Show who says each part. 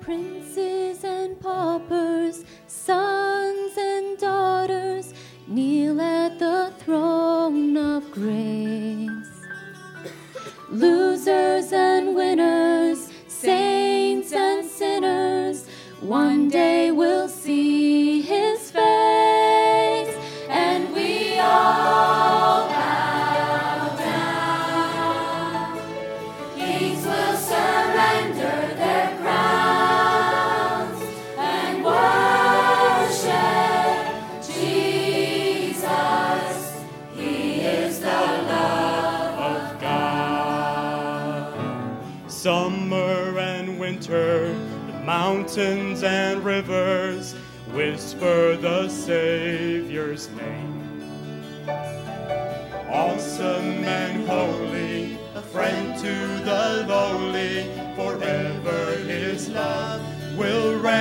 Speaker 1: Princes and paupers, sons and daughters, kneel at the throne of grace. Losers and winners, saints and sinners, one day we'll see his face, and we all bow down. Kings will surrender their crowns and worship Jesus. He is the love of God.
Speaker 2: Summer and winter, mountains and rivers whisper the Savior's name. Awesome and holy, a friend to the lowly, forever his love will reign.